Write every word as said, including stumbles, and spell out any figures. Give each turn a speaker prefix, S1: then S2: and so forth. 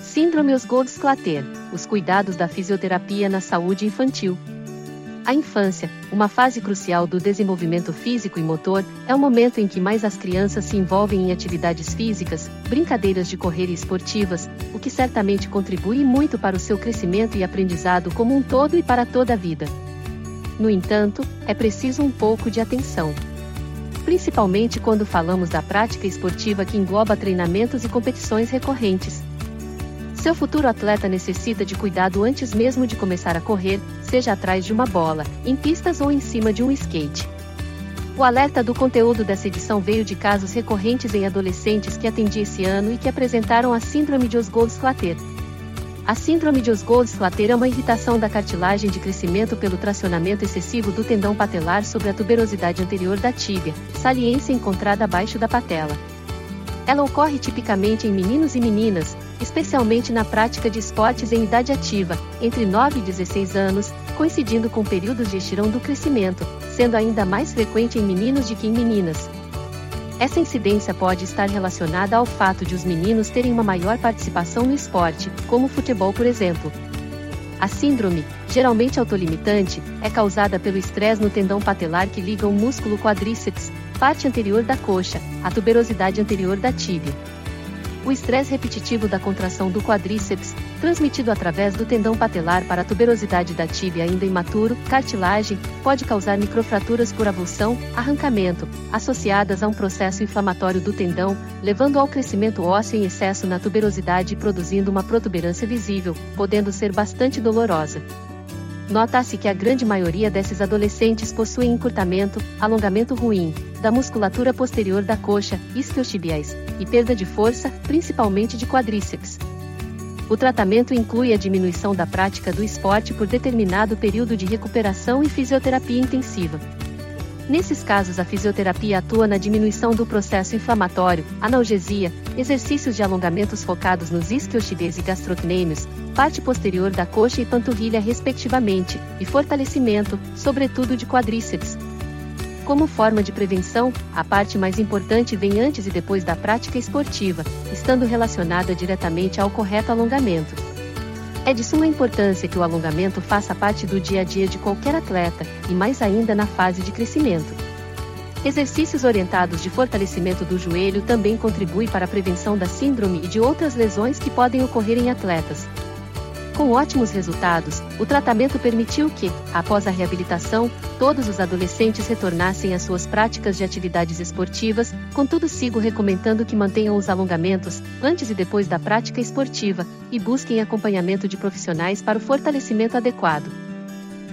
S1: Síndrome Osgood-Schlatter, os cuidados da fisioterapia na saúde infantil. A infância, uma fase crucial do desenvolvimento físico e motor, é o momento em que mais as crianças se envolvem em atividades físicas, brincadeiras de correr e esportivas, o que certamente contribui muito para o seu crescimento e aprendizado como um todo e para toda a vida. No entanto, é preciso um pouco de atenção. Principalmente quando falamos da prática esportiva que engloba treinamentos e competições recorrentes. Seu futuro atleta necessita de cuidado antes mesmo de começar a correr, seja atrás de uma bola, em pistas ou em cima de um skate. O alerta do conteúdo dessa edição veio de casos recorrentes em adolescentes que atendi esse ano e que apresentaram a síndrome de Osgood-Schlatter. A síndrome de Osgood-Schlatter é uma irritação da cartilagem de crescimento pelo tracionamento excessivo do tendão patelar sobre a tuberosidade anterior da tíbia, saliência encontrada abaixo da patela. Ela ocorre tipicamente em meninos e meninas, especialmente na prática de esportes em idade ativa, entre nove e dezesseis anos, coincidindo com períodos de estirão do crescimento, sendo ainda mais frequente em meninos do que em meninas. Essa incidência pode estar relacionada ao fato de os meninos terem uma maior participação no esporte, como o futebol, por exemplo. A síndrome, geralmente autolimitante, é causada pelo estresse no tendão patelar que liga o músculo quadríceps, parte anterior da coxa, à tuberosidade anterior da tíbia. O estresse repetitivo da contração do quadríceps, transmitido através do tendão patelar para a tuberosidade da tíbia ainda imaturo, cartilagem, pode causar microfraturas por avulsão, arrancamento, associadas a um processo inflamatório do tendão, levando ao crescimento ósseo em excesso na tuberosidade e produzindo uma protuberância visível, podendo ser bastante dolorosa. Nota-se que a grande maioria desses adolescentes possuem encurtamento, alongamento ruim, da musculatura posterior da coxa, isquiotibiais, e perda de força, principalmente de quadríceps. O tratamento inclui a diminuição da prática do esporte por determinado período de recuperação e fisioterapia intensiva. Nesses casos, a fisioterapia atua na diminuição do processo inflamatório, analgesia, exercícios de alongamentos focados nos isquiotibiais e gastrocnêmios, parte posterior da coxa e panturrilha respectivamente, e fortalecimento, sobretudo de quadríceps. Como forma de prevenção, a parte mais importante vem antes e depois da prática esportiva, estando relacionada diretamente ao correto alongamento. É de suma importância que o alongamento faça parte do dia a dia de qualquer atleta, e mais ainda na fase de crescimento. Exercícios orientados de fortalecimento do joelho também contribuem para a prevenção da síndrome e de outras lesões que podem ocorrer em atletas. Com ótimos resultados, o tratamento permitiu que, após a reabilitação, todos os adolescentes retornassem às suas práticas de atividades esportivas, contudo sigo recomendando que mantenham os alongamentos, antes e depois da prática esportiva, e busquem acompanhamento de profissionais para o fortalecimento adequado.